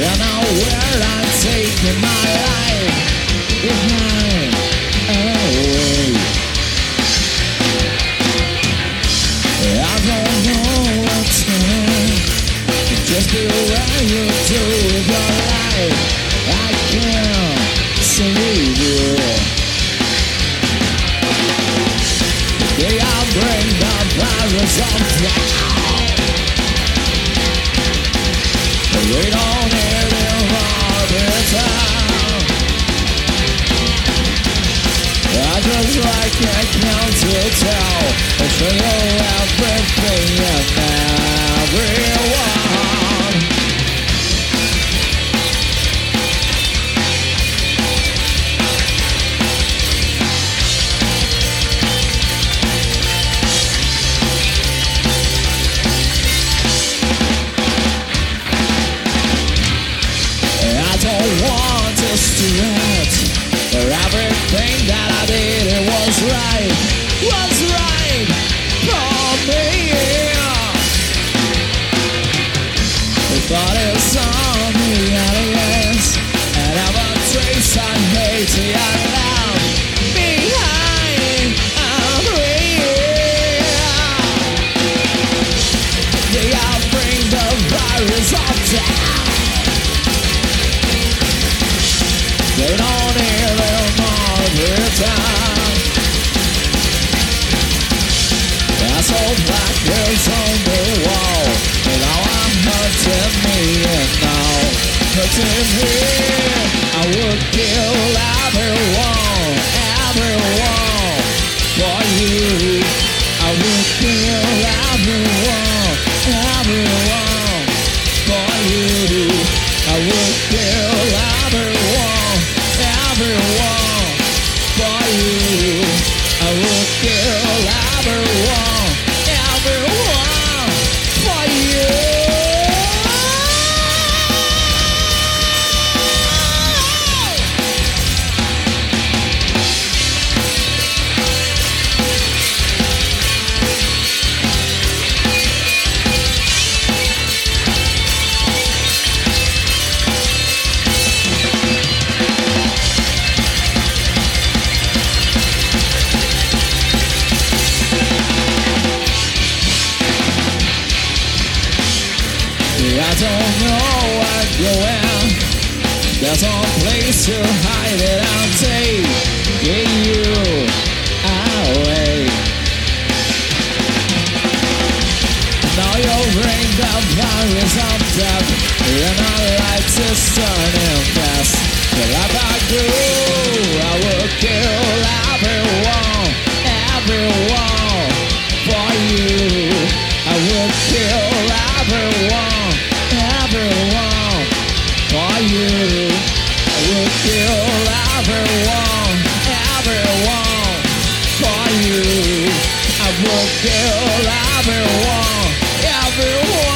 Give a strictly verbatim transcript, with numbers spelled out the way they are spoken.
You know where I'm taking my life behind away. I don't know what's going, just be where you do with your life. I can't save you. They all bring the virus on down. They don't need it all the time. I just like a counter-tell. I'll show you everything and everyone. I don't want to stress. Everything that I did, it was right, was right for me. The thought is on me, yes, and I'm a trace I hate to your love behind me. They all bring the virus on down. They don't hear them all the time. That's old black girls on the wall. And now I'm hurting me and now hurting me. I would kill everyone, everyone for you. I would kill everyone, everyone for you. I would kill everyone, everyone for you. I will kill everyone, everyone for you. I don't know where going. There's no place to hide it. I'm taking you away. Now you'll bring the virus of death. And our lights is turning fast. But like I do, I will kill everyone, everyone for you. I will kill everyone, everyone for you. I will kill everyone, everyone for you. I will kill everyone, everyone.